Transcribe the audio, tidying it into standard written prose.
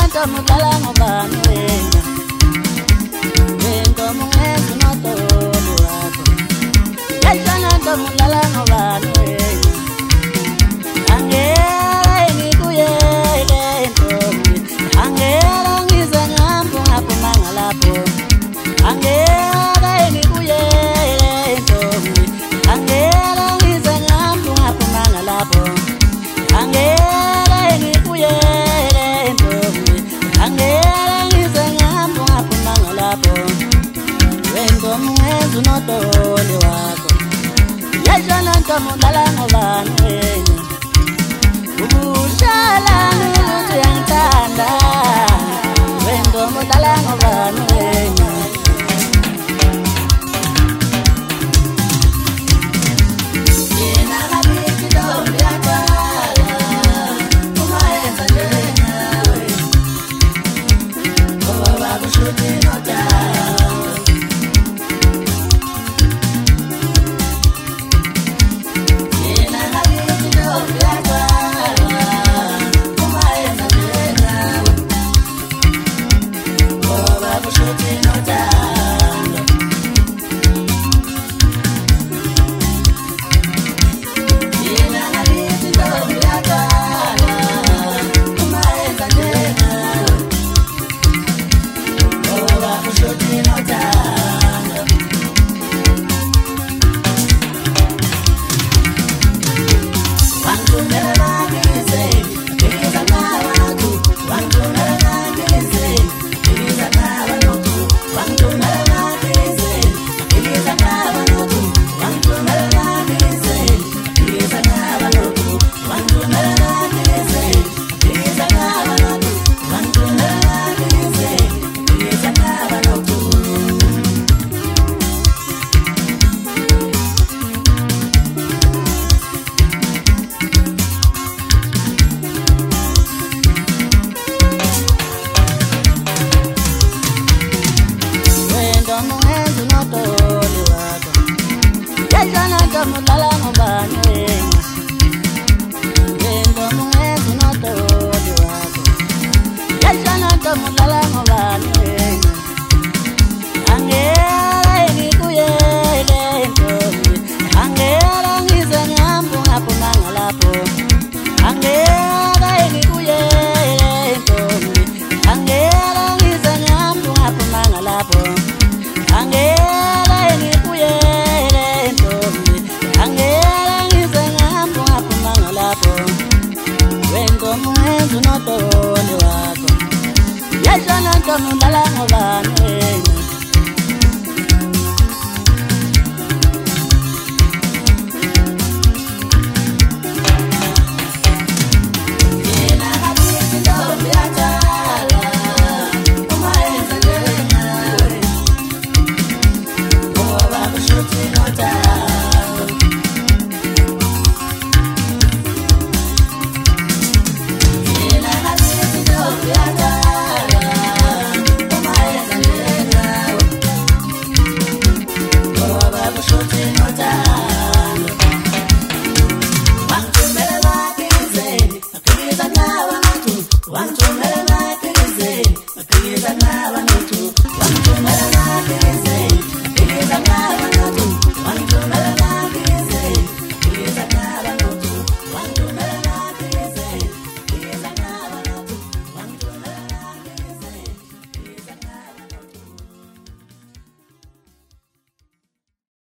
mudlala ngobani wena Wento mungenzi nodoli wakho Yeshana nto mudlala ngobani wena Angeke ngikuyele ntombi Angeke ngize ngihambe ungaphumanga lapho Angeke ngikuyele ntombi Angeke ngize ngihambe ungaphumanga lapho Angeke ngikuyele ntombi Angeke ngize ngihambe ungaphumanga lapho Wento mungenzi nodoli wakho Yeshana nto mudlala ngobani wena Ubushala ukuthi uyangithanda Wento mudlala ngobani wena Yena ngabithi ntombi yaqala Uma yenza njengawe Ngoba bakushuthi nodala Mudlala ngobani wena Wento mungenzi nodoli wakho Yeshana nto mudlala ngobani wena Angeke ngikuyele ntombi Angeke ngize ngihambe ungaphumanga lapho Angeke ngikuyele ntombi Angeke ngize ngihambe ungaphumanga lapho Angeke ngikuyele ntombi Angeke ngize ngihambe ungaphumanga lapho Wento mungenzi nodoli wakho Yeshana nto mudlala ngobani wena Yena ngabithi ntombi yaqala Uma yenza njengawe Ngoba bakushuthi nodala Shooting no time.